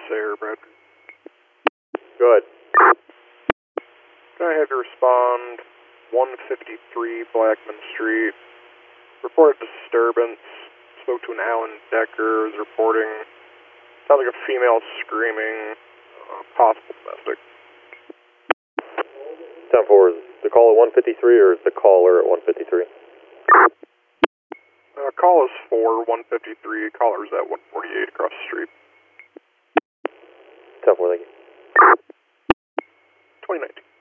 Sarah, Brad. Go ahead. Can I have you respond 153 Blackman Street? Reported disturbance. Spoke to an Alan Decker. Was reporting. Sounds like a female screaming. Possible domestic. 10-4, is the call at 153 or is the caller at 153? Call is for 153. Caller's at 148 across the street. 10-4, thank you. 2019.